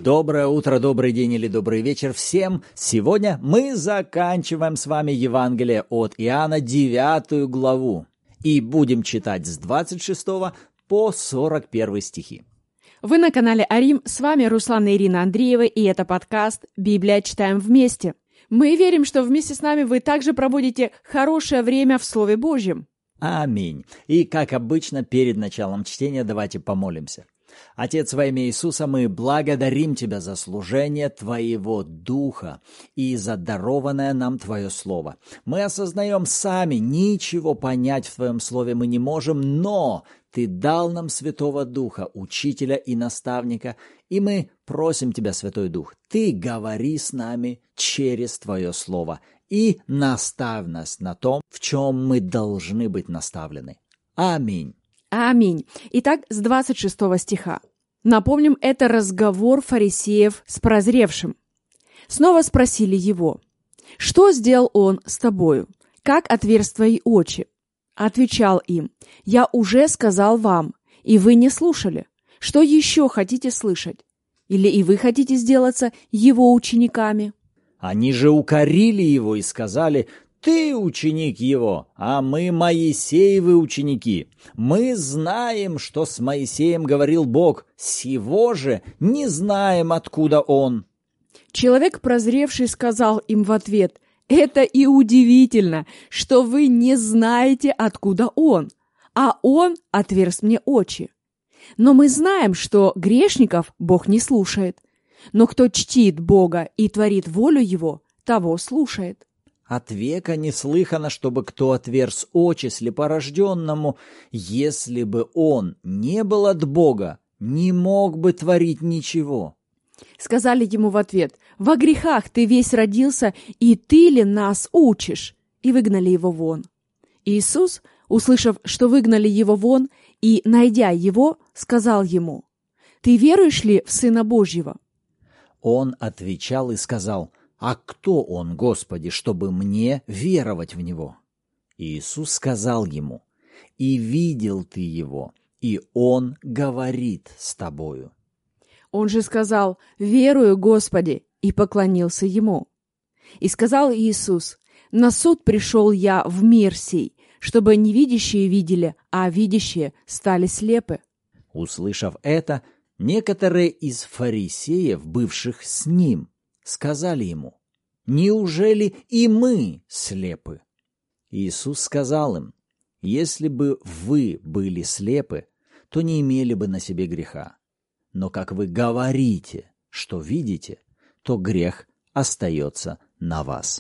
Доброе утро, добрый день или добрый вечер всем! Сегодня мы заканчиваем с вами Евангелие от Иоанна, 9 главу, и будем читать с 26 по 41 стихи. Вы на канале Арим, с вами Руслан и Ирина Андреева, и это подкаст «Библия. Читаем вместе». Мы верим, что вместе с нами вы также проводите хорошее время в Слове Божьем. Аминь. И, как обычно, перед началом чтения давайте помолимся. Отец, во имя Иисуса, мы благодарим Тебя за служение Твоего Духа и за дарованное нам Твое Слово. Мы осознаем сами, ничего понять в Твоем Слове мы не можем, но Ты дал нам Святого Духа, Учителя и Наставника, и мы просим Тебя, Святой Дух, Ты говори с нами через Твое Слово и наставь нас на том, в чем мы должны быть наставлены. Аминь. Аминь. Итак, с 26 стиха. Напомним, это разговор фарисеев с прозревшим. Снова спросили его: «Что сделал он с тобою? Как отверз твои очи?» Отвечал им: «Я уже сказал вам, и вы не слушали. Что еще хотите слышать? Или и вы хотите сделаться его учениками?» Они же укорили его и сказали: «Ты ученик его, а мы Моисеевы ученики. Мы знаем, что с Моисеем говорил Бог, сего же не знаем, откуда он». Человек прозревший сказал им в ответ: «Это и удивительно, что вы не знаете, откуда он, а он отверз мне очи. Но мы знаем, что грешников Бог не слушает, но кто чтит Бога и творит волю Его, того слушает». От века не слыхано, чтобы кто отверз очи слепорожденному, если бы он не был от Бога, не мог бы творить ничего. Сказали ему в ответ: «Во грехах ты весь родился, и ты ли нас учишь?» И выгнали его вон. Иисус, услышав, что выгнали его вон, и, найдя его, сказал ему: «Ты веруешь ли в Сына Божьего?» Он отвечал и сказал: «А кто он, Господи, чтобы мне веровать в него?» Иисус сказал ему: «И видел ты его, и он говорит с тобою». Он же сказал: «Верую, Господи», и поклонился ему. И сказал Иисус: «На суд пришел я в мир сей, чтобы невидящие видели, а видящие стали слепы». Услышав это, некоторые из фарисеев, бывших с ним, сказали ему: «Неужели и мы слепы?» Иисус сказал им: «Если бы вы были слепы, то не имели бы на себе греха. Но как вы говорите, что видите, то грех остается на вас».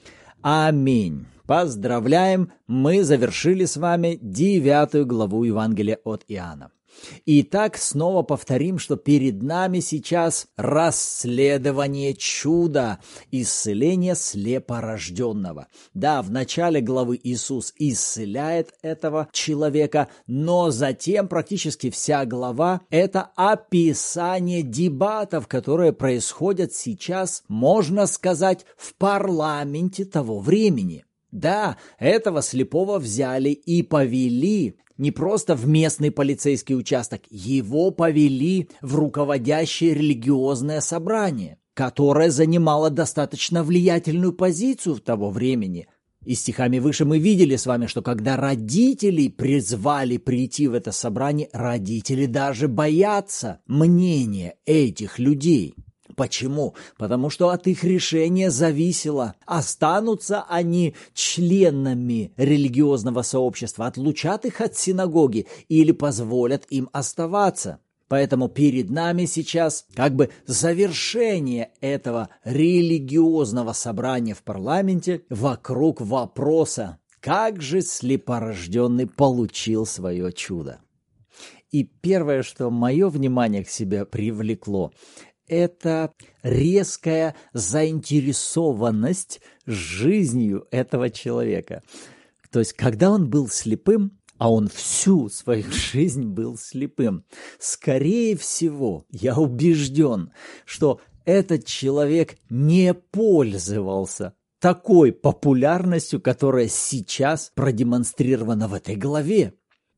Аминь. Поздравляем, мы завершили с вами 9 главу Евангелия от Иоанна. Итак, снова повторим, что перед нами сейчас расследование чуда, исцеление слепорожденного. Да, в начале главы Иисус исцеляет этого человека, но затем практически вся глава – это описание дебатов, которые происходят сейчас, можно сказать, в парламенте того времени. Да, этого слепого взяли и повели не просто в местный полицейский участок, его повели в руководящее религиозное собрание, которое занимало достаточно влиятельную позицию в того времени. И стихами выше мы видели с вами, что когда родителей призвали прийти в это собрание, родители даже боятся мнения этих людей. Почему? Потому что от их решения зависело, останутся они членами религиозного сообщества, отлучат их от синагоги или позволят им оставаться. Поэтому перед нами сейчас как бы завершение этого религиозного собрания в парламенте вокруг вопроса, как же слепорожденный получил свое чудо. И первое, что мое внимание к себе привлекло, это резкая заинтересованность жизнью этого человека. То есть, когда он был слепым, а он всю свою жизнь был слепым, скорее всего, я убежден, что этот человек не пользовался такой популярностью, которая сейчас продемонстрирована в этой главе.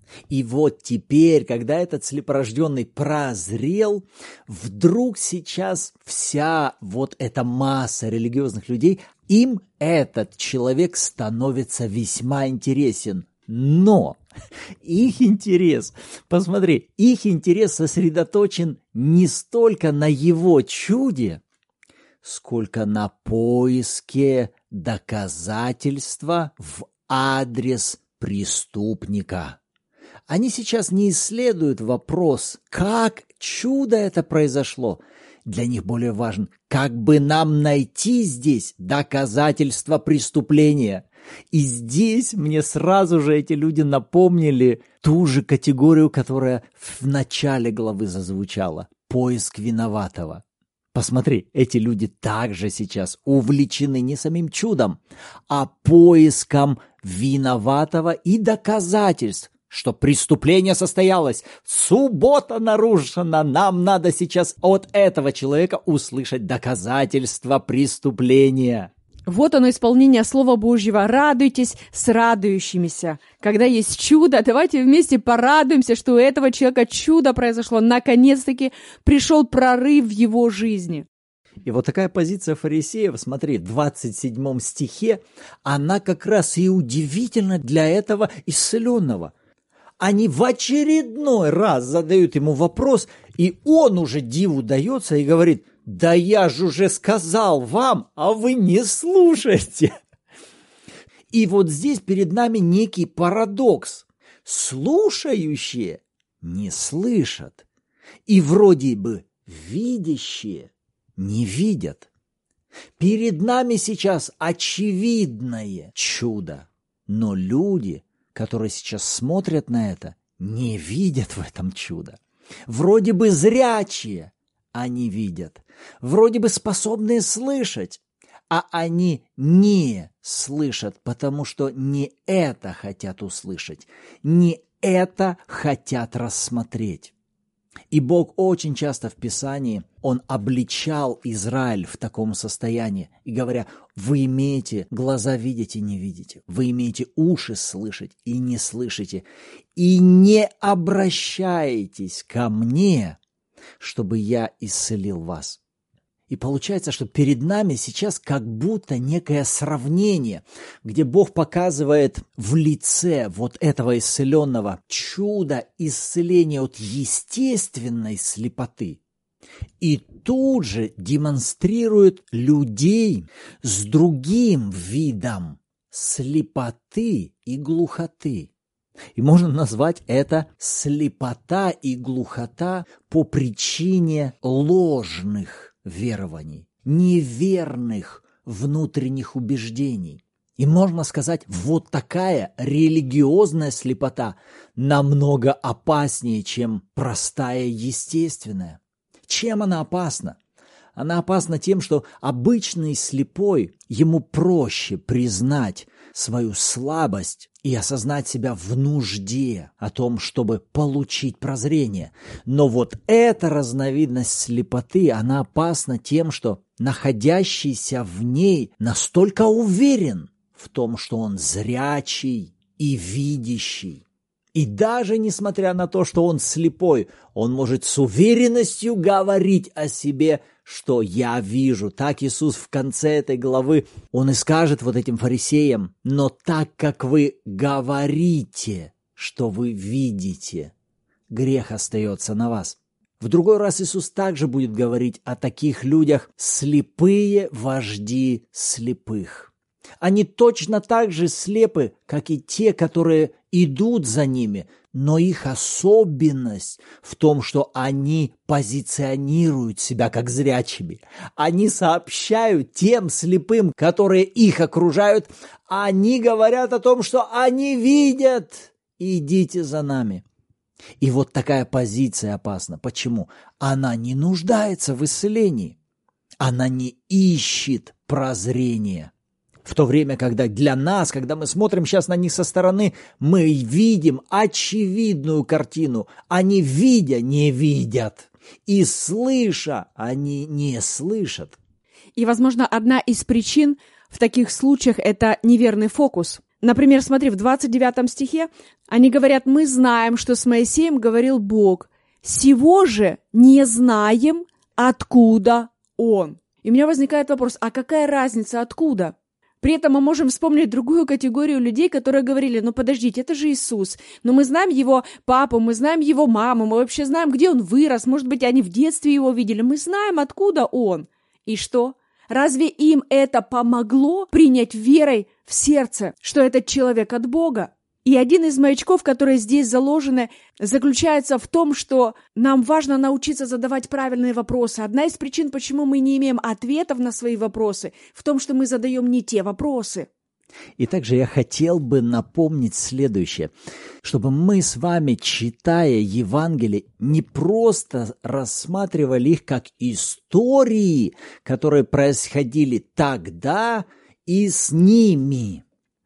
И вот теперь, когда этот слепорожденный прозрел, вдруг сейчас вся вот эта масса религиозных людей, им этот человек становится весьма интересен. Но их интерес, посмотри, их интерес сосредоточен не столько на его чуде, сколько на поиске доказательства в адрес преступника. Они сейчас не исследуют вопрос, как чудо это произошло. Для них более важен, как бы нам найти здесь доказательства преступления. И здесь мне сразу же эти люди напомнили ту же категорию, которая в начале главы зазвучала – поиск виноватого. Посмотри, эти люди также сейчас увлечены не самим чудом, а поиском виноватого и доказательств, что преступление состоялось, суббота нарушена, нам надо сейчас от этого человека услышать доказательства преступления. Вот оно, исполнение Слова Божьего. Радуйтесь с радующимися. Когда есть чудо, давайте вместе порадуемся, что у этого человека чудо произошло. Наконец-таки пришел прорыв в его жизни. И вот такая позиция фарисеев, смотри, в 27 стихе, она как раз и удивительна для этого исцеленного. Они в очередной раз задают ему вопрос, и он уже диву дается и говорит: «Да я же уже сказал вам, а вы не слушаете». И вот здесь перед нами некий парадокс. Слушающие не слышат, и вроде бы видящие не видят. Перед нами сейчас очевидное чудо, но люди, которые сейчас смотрят на это, не видят в этом чудо. Вроде бы зрячие, они видят. Вроде бы способные слышать, а они не слышат, потому что не это хотят услышать, не это хотят рассмотреть. И Бог очень часто в Писании, Он обличал Израиль в таком состоянии, и говоря: вы имеете глаза видеть и не видите, вы имеете уши слышать и не слышите, и не обращаетесь ко мне, чтобы я исцелил вас. И получается, что перед нами сейчас как будто некое сравнение, где Бог показывает в лице вот этого исцеленного чудо исцеления от естественной слепоты. И тут же демонстрирует людей с другим видом слепоты и глухоты. И можно назвать это слепота и глухота по причине ложных верований, неверных внутренних убеждений. И можно сказать, вот такая религиозная слепота намного опаснее, чем простая естественная. Чем она опасна? Она опасна тем, что обычный слепой, ему проще признать свою слабость и осознать себя в нужде о том, чтобы получить прозрение. Но вот эта разновидность слепоты, она опасна тем, что находящийся в ней настолько уверен в том, что он зрячий и видящий. И даже несмотря на то, что он слепой, он может с уверенностью говорить о себе, что я вижу. Так Иисус в конце этой главы, Он и скажет вот этим фарисеям: но так как вы говорите, что вы видите, грех остается на вас. В другой раз Иисус также будет говорить о таких людях: слепые вожди слепых. Они точно так же слепы, как и те, которые идут за ними, но их особенность в том, что они позиционируют себя как зрячими. Они сообщают тем слепым, которые их окружают, они говорят о том, что они видят. Идите за нами. И вот такая позиция опасна. Почему? Она не нуждается в исцелении. Она не ищет прозрения. В то время, когда для нас, когда мы смотрим сейчас на них со стороны, мы видим очевидную картину. Они, видя, не видят. И слыша, они не слышат. И, возможно, одна из причин в таких случаях – это неверный фокус. Например, смотри, в 29 стихе они говорят: «Мы знаем, что с Моисеем говорил Бог, сего же не знаем, откуда он». И у меня возникает вопрос, а какая разница, откуда? При этом мы можем вспомнить другую категорию людей, которые говорили: ну подождите, это же Иисус, но мы знаем его папу, мы знаем его маму, мы вообще знаем, где он вырос, может быть, они в детстве его видели, мы знаем, откуда он. И что? Разве им это помогло принять верой в сердце, что этот человек от Бога? И один из маячков, которые здесь заложены, заключается в том, что нам важно научиться задавать правильные вопросы. Одна из причин, почему мы не имеем ответов на свои вопросы, в том, что мы задаем не те вопросы. И также я хотел бы напомнить следующее, чтобы мы с вами, читая Евангелие, не просто рассматривали их как истории, которые происходили тогда и с ними.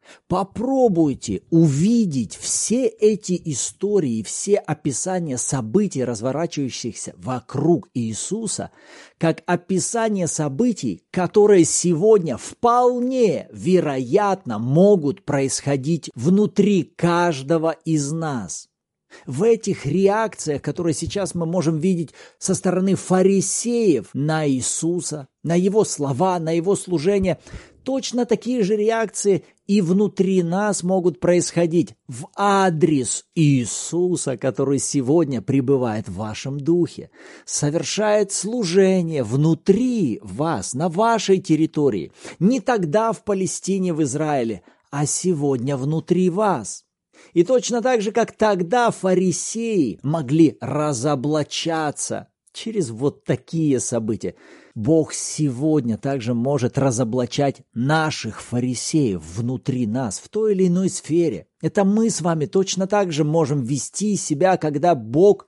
Попробуйте увидеть все эти истории, все описания событий, разворачивающихся вокруг Иисуса, как описание событий, которые сегодня вполне вероятно могут происходить внутри каждого из нас. В этих реакциях, которые сейчас мы можем видеть со стороны фарисеев на Иисуса, на Его слова, на Его служение, точно такие же реакции и внутри нас могут происходить в адрес Иисуса, который сегодня пребывает в вашем духе, совершает служение внутри вас, на вашей территории, не тогда в Палестине, в Израиле, а сегодня внутри вас. И точно так же, как тогда фарисеи могли разоблачаться через вот такие события, Бог сегодня также может разоблачать наших фарисеев внутри нас, в той или иной сфере. Это мы с вами точно так же можем вести себя, когда Бог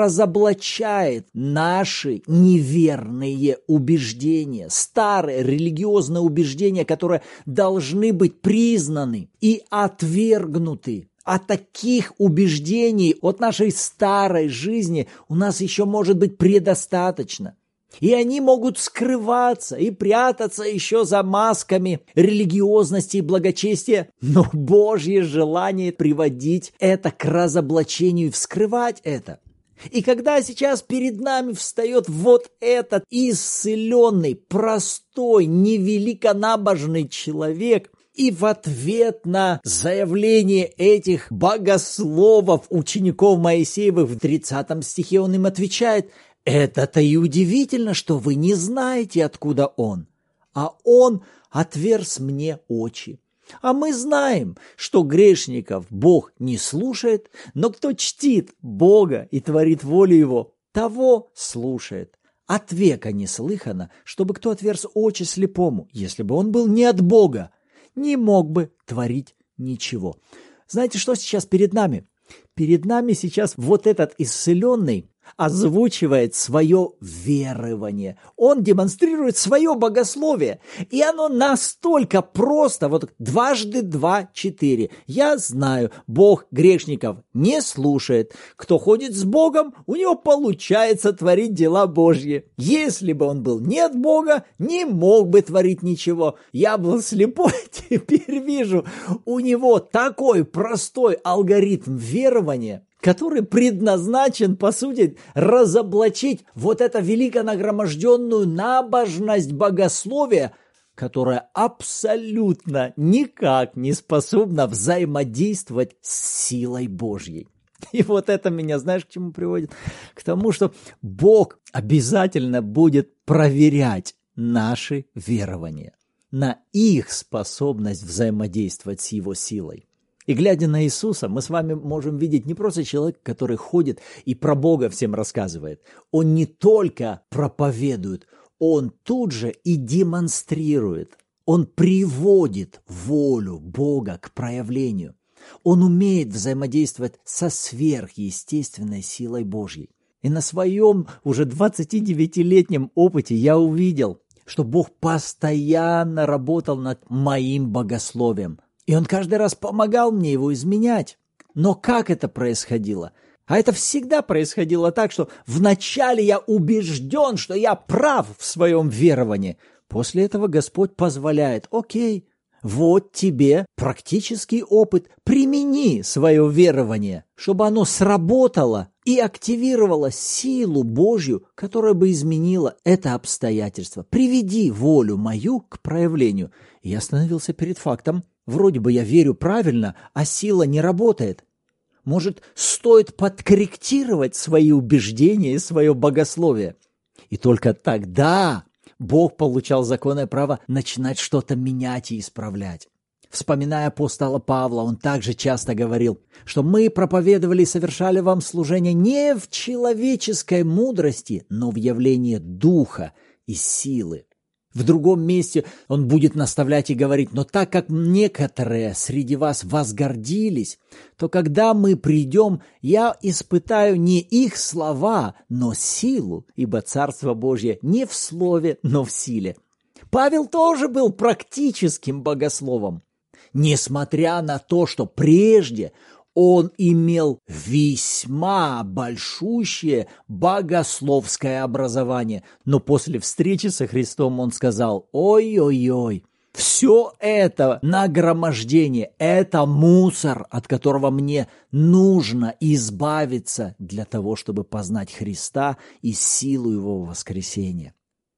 разоблачает наши неверные убеждения, старые религиозные убеждения, которые должны быть признаны и отвергнуты. А таких убеждений от нашей старой жизни у нас еще может быть предостаточно. И они могут скрываться и прятаться еще за масками религиозности и благочестия, но Божье желание приводить это к разоблачению и вскрывать это. И когда сейчас перед нами встает вот этот исцеленный, простой, невеликонабожный человек, и в ответ на заявление этих богословов, учеников Моисеевых в 30 стихе он им отвечает: «Это-то и удивительно, что вы не знаете, откуда он, а он отверз мне очи. А мы знаем, что грешников Бог не слушает, но кто чтит Бога и творит волю Его, того слушает. От века не слыхано, чтобы кто отверз очи слепому, если бы он был не от Бога, не мог бы творить ничего». Знаете, что сейчас перед нами? Перед нами сейчас вот этот исцеленный озвучивает свое верование. Он демонстрирует свое богословие. И оно настолько просто. Вот 2 × 2 = 4. Я знаю, Бог грешников не слушает. Кто ходит с Богом, у него получается творить дела Божьи. Если бы он был не от Бога, не мог бы творить ничего. Я был слепой, теперь вижу. У него такой простой алгоритм верования, который предназначен, по сути, разоблачить вот эту великонагроможденную набожность богословия, которая абсолютно никак не способна взаимодействовать с силой Божьей. И вот это меня, знаешь, к чему приводит? К тому, что Бог обязательно будет проверять наши верования на их способность взаимодействовать с Его силой. И глядя на Иисуса, мы с вами можем видеть не просто человека, который ходит и про Бога всем рассказывает. Он не только проповедует, он тут же и демонстрирует. Он приводит волю Бога к проявлению. Он умеет взаимодействовать со сверхъестественной силой Божьей. И на своем уже 29-летнем опыте я увидел, что Бог постоянно работал над моим богословием. И Он каждый раз помогал мне его изменять. Но как это происходило? А это всегда происходило так, что вначале я убежден, что я прав в своем веровании. После этого Господь позволяет: окей, Вот тебе практический опыт. Примени свое верование, чтобы оно сработало и активировало силу Божью, которая бы изменила это обстоятельство. Приведи волю мою к проявлению. Я остановился перед фактом. Вроде бы я верю правильно, а сила не работает. Может, стоит подкорректировать свои убеждения и свое богословие? И только тогда Бог получал законное право начинать что-то менять и исправлять. Вспоминая апостола Павла, он также часто говорил, что мы проповедовали и совершали вам служение не в человеческой мудрости, но в явлении духа и силы. В другом месте он будет наставлять и говорить: но так как некоторые среди вас возгордились, то когда мы придем, я испытаю не их слова, но силу, ибо Царство Божье не в слове, но в силе. Павел тоже был практическим богословом, несмотря на то, что прежде он имел весьма большущее богословское образование. Но после встречи со Христом он сказал: ой-ой-ой, все это нагромождение, это мусор, от которого мне нужно избавиться для того, чтобы познать Христа и силу Его воскресения.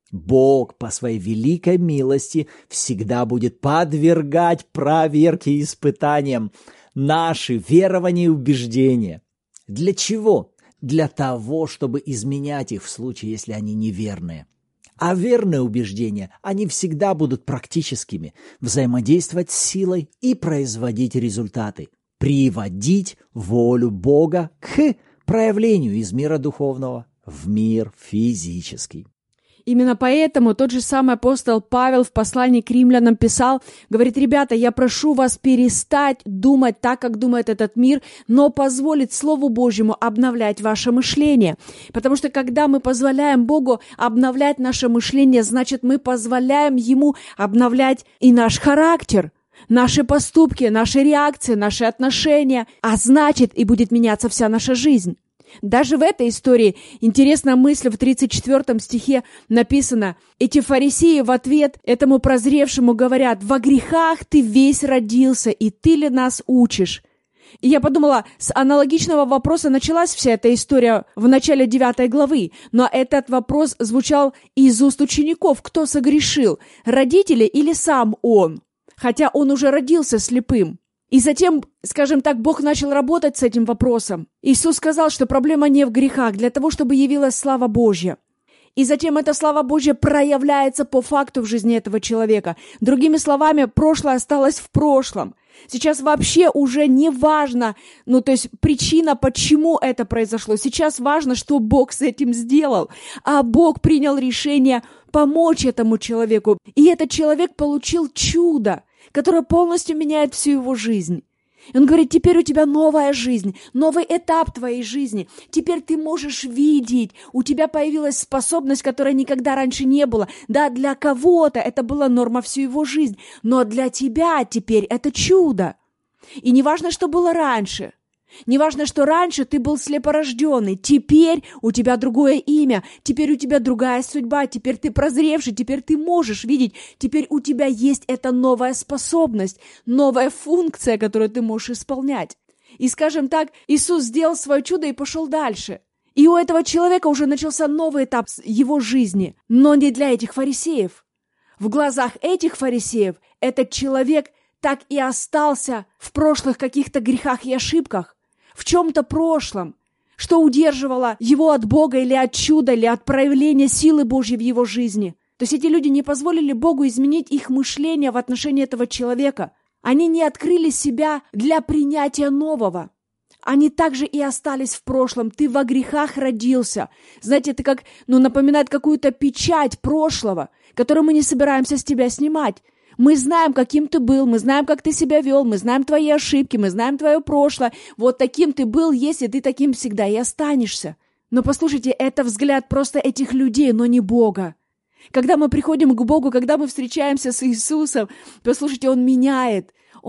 Бог по своей великой милости всегда будет подвергать проверке и испытаниям наши верования и убеждения. Для чего? Для того, чтобы изменять их в случае, если они неверные. А верные убеждения, они всегда будут практическими, взаимодействовать с силой и производить результаты, приводить волю Бога к проявлению из мира духовного в мир физический. Именно поэтому тот же самый апостол Павел в послании к римлянам писал, говорит: ребята, я прошу вас перестать думать так, как думает этот мир, но позволить Слову Божьему обновлять ваше мышление. Потому что когда мы позволяем Богу обновлять наше мышление, значит, мы позволяем Ему обновлять и наш характер, наши поступки, наши реакции, наши отношения, а значит, и будет меняться вся наша жизнь. Даже в этой истории интересная мысль: в 34 стихе написано: эти фарисеи в ответ этому прозревшему говорят: во грехах ты весь родился, и ты ли нас учишь? И я подумала, с аналогичного вопроса началась вся эта история в начале 9 главы, но этот вопрос звучал из уст учеников: кто согрешил, родители или сам он? Хотя он уже родился слепым. И затем, скажем так, Бог начал работать с этим вопросом. Иисус сказал, что проблема не в грехах, для того, чтобы явилась слава Божья. И затем эта слава Божья проявляется по факту в жизни этого человека. Другими словами, прошлое осталось в прошлом. Сейчас вообще уже не важно, то есть причина, почему это произошло. Сейчас важно, что Бог с этим сделал. А Бог принял решение помочь этому человеку. И этот человек получил чудо, которое полностью меняет всю его жизнь. И он говорит: теперь у тебя новая жизнь, новый этап твоей жизни. Теперь ты можешь видеть, у тебя появилась способность, которой никогда раньше не было. Да, для кого-то это была норма всю его жизнь, но для тебя теперь это чудо. И не важно, что было раньше. Не важно, что раньше ты был слепорожденный, теперь у тебя другое имя, теперь у тебя другая судьба, теперь ты прозревший, теперь ты можешь видеть, теперь у тебя есть эта новая способность, новая функция, которую ты можешь исполнять. И, скажем так, Иисус сделал свое чудо и пошел дальше. И у этого человека уже начался новый этап его жизни, но не для этих фарисеев. В глазах этих фарисеев этот человек так и остался в прошлых каких-то грехах и ошибках, в чем-то прошлом, что удерживало его от Бога или от чуда, или от проявления силы Божьей в его жизни. То есть эти люди не позволили Богу изменить их мышление в отношении этого человека. Они не открыли себя для принятия нового. Они также и остались в прошлом. Ты во грехах родился. Знаете, это как, напоминает какую-то печать прошлого, которую мы не собираемся с тебя снимать. Мы знаем, каким ты был, мы знаем, как ты себя вел, мы знаем твои ошибки, мы знаем твое прошлое. Вот таким ты был, если ты таким всегда и останешься. Но послушайте, это взгляд просто этих людей, но не Бога. Когда мы приходим к Богу, когда мы встречаемся с Иисусом, послушайте, Он меняет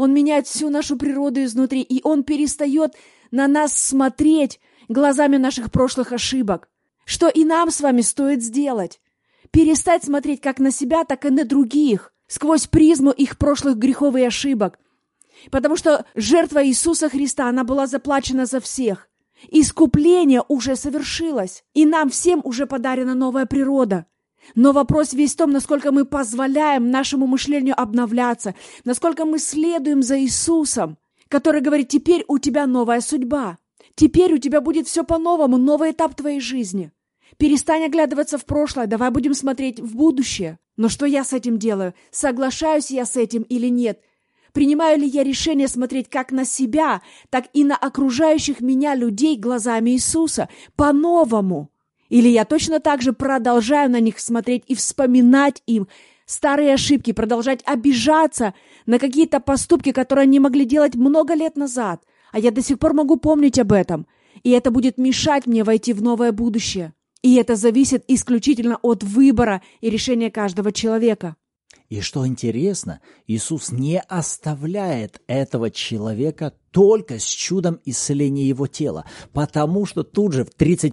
всю нашу природу изнутри, и Он перестает на нас смотреть глазами наших прошлых ошибок. Что и нам с вами стоит сделать? Перестать смотреть как на себя, так и на других. сквозь призму их прошлых грехов и ошибок. Потому что жертва Иисуса Христа, она была заплачена за всех. Искупление уже совершилось, и нам всем уже подарена новая природа. Но вопрос весь в том, насколько мы позволяем нашему мышлению обновляться, насколько мы следуем за Иисусом, который говорит: теперь у тебя новая судьба, теперь у тебя будет все по-новому, новый этап твоей жизни. Перестань оглядываться в прошлое, давай будем смотреть в будущее. Но что я с этим делаю? Соглашаюсь я с этим или нет? Принимаю ли я решение смотреть как на себя, так и на окружающих меня людей глазами Иисуса по-новому? Или я точно так же продолжаю на них смотреть и вспоминать им старые ошибки, продолжать обижаться на какие-то поступки, которые они могли делать много лет назад, а я до сих пор могу помнить об этом, и это будет мешать мне войти в новое будущее. И это зависит исключительно от выбора и решения каждого человека. И что интересно, Иисус не оставляет этого человека только с чудом исцеления его тела, потому что тут же в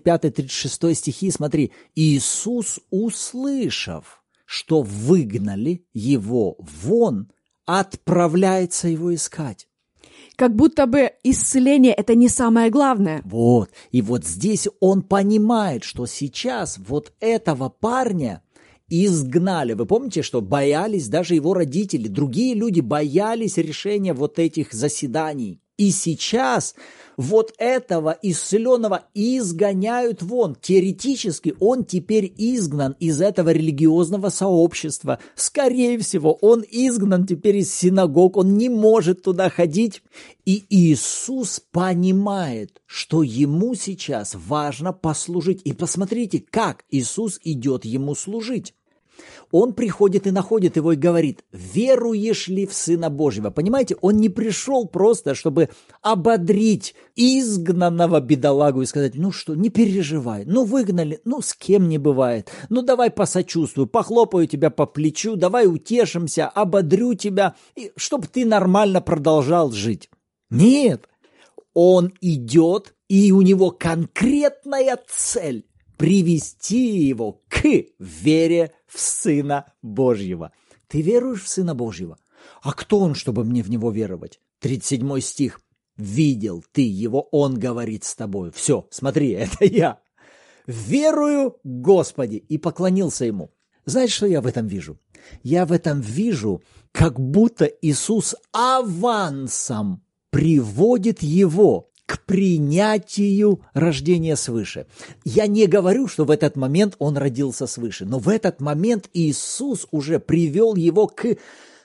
35-36 стихи, смотри, Иисус, услышав, что выгнали его вон, отправляется его искать. Как будто бы исцеление – это не самое главное. Вот, и вот здесь он понимает, что сейчас вот этого парня изгнали. Вы помните, что боялись даже его родители, другие люди боялись решения вот этих заседаний. И сейчас вот этого исцеленного изгоняют вон. Теоретически он теперь изгнан из этого религиозного сообщества. Скорее всего, он изгнан теперь из синагог, он не может туда ходить. И Иисус понимает, что ему сейчас важно послужить. И посмотрите, как Иисус идет ему служить. Он приходит и находит его и говорит: веруешь ли в Сына Божьего? Понимаете, он не пришел просто, чтобы ободрить изгнанного бедолагу и сказать: ну что, не переживай, ну выгнали, ну с кем не бывает, ну давай посочувствую, похлопаю тебя по плечу, давай утешимся, ободрю тебя, чтобы ты нормально продолжал жить. Нет, он идет, и у него конкретная цель – привести его к вере в Сына Божьего. Ты веруешь в Сына Божьего? А кто он, чтобы мне в него веровать? 37 стих. Видел ты его, он говорит с тобой. Все, смотри, это я. Верую, Господи, и поклонился ему. Знаешь, что я в этом вижу? Я в этом вижу, как будто Иисус авансом приводит его к принятию рождения свыше. Я не говорю, что в этот момент он родился свыше, но в этот момент Иисус уже привел его к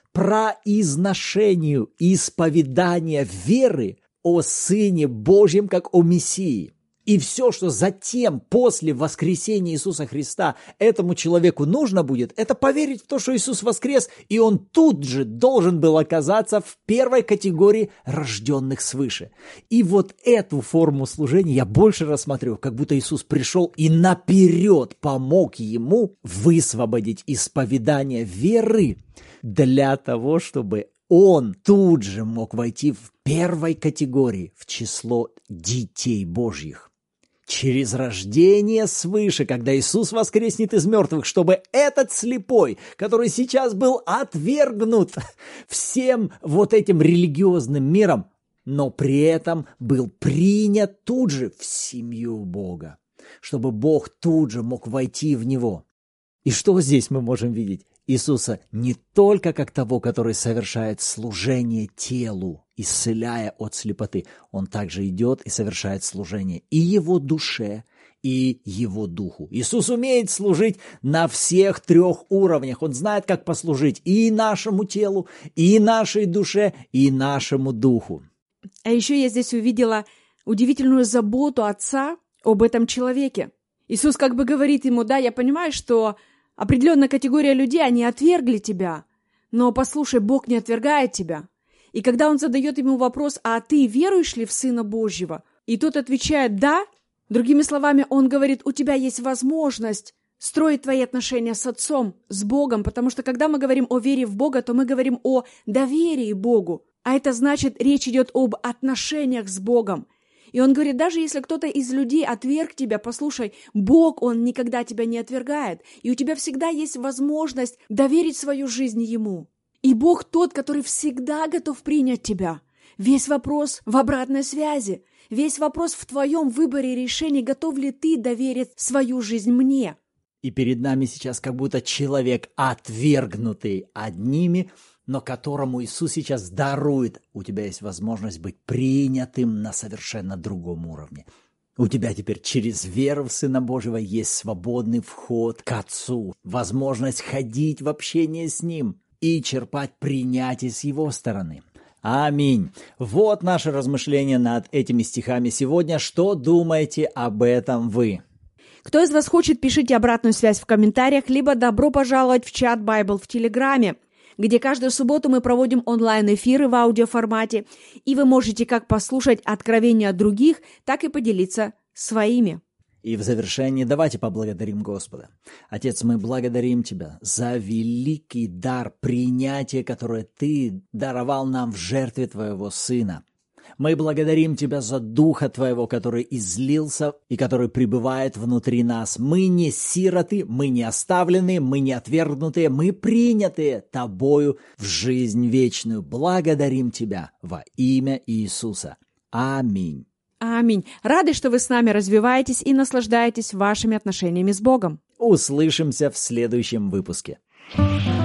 произношению исповедания веры о Сыне Божьем как о Мессии. И все, что затем, после воскресения Иисуса Христа, этому человеку нужно будет, это поверить в то, что Иисус воскрес, и он тут же должен был оказаться в первой категории рожденных свыше. И вот эту форму служения я больше рассматриваю, как будто Иисус пришел и наперед помог ему высвободить исповедание веры для того, чтобы он тут же мог войти в первой категории, в число детей Божьих. Через рождение свыше, когда Иисус воскреснет из мертвых, чтобы этот слепой, который сейчас был отвергнут всем вот этим религиозным миром, но при этом был принят тут же в семью Бога, чтобы Бог тут же мог войти в него. И что здесь мы можем видеть? Иисуса не только как того, который совершает служение телу, исцеляя от слепоты, он также идет и совершает служение и его душе, и его духу. Иисус умеет служить на всех 3 уровнях. Он знает, как послужить и нашему телу, и нашей душе, и нашему духу. А еще я здесь увидела удивительную заботу Отца об этом человеке. Иисус как бы говорит ему: да, я понимаю, что определенная категория людей, они отвергли тебя, но послушай, Бог не отвергает тебя. И когда он задает ему вопрос: а ты веруешь ли в Сына Божьего? И тот отвечает: да. Другими словами, он говорит: у тебя есть возможность строить твои отношения с Отцом, с Богом, потому что когда мы говорим о вере в Бога, то мы говорим о доверии Богу. А это значит, речь идет об отношениях с Богом. И он говорит, даже если кто-то из людей отверг тебя, послушай, Бог, Он никогда тебя не отвергает. И у тебя всегда есть возможность доверить свою жизнь Ему. И Бог тот, который всегда готов принять тебя. Весь вопрос в обратной связи. Весь вопрос в твоем выборе и решении, готов ли ты доверить свою жизнь мне. И перед нами сейчас как будто человек, отвергнутый одними, но которому Иисус сейчас дарует. У тебя есть возможность быть принятым на совершенно другом уровне. У тебя теперь через веру в Сына Божьего есть свободный вход к Отцу, возможность ходить в общение с Ним и черпать принятие с Его стороны. Аминь. Вот наше размышление над этими стихами сегодня. Что думаете об этом вы? Кто из вас хочет, пишите обратную связь в комментариях, либо добро пожаловать в чат Bible в Телеграме, где каждую субботу мы проводим онлайн-эфиры в аудиоформате, и вы можете как послушать откровения других, так и поделиться своими. И в завершении давайте поблагодарим Господа. Отец, мы благодарим Тебя за великий дар принятия, которое Ты даровал нам в жертве Твоего Сына. Мы благодарим Тебя за Духа Твоего, который излился и который пребывает внутри нас. Мы не сироты, мы не оставленные, мы не отвергнутые, мы принятые Тобою в жизнь вечную. Благодарим Тебя во имя Иисуса. Аминь. Аминь. Рады, что вы с нами развиваетесь и наслаждаетесь вашими отношениями с Богом. Услышимся в следующем выпуске.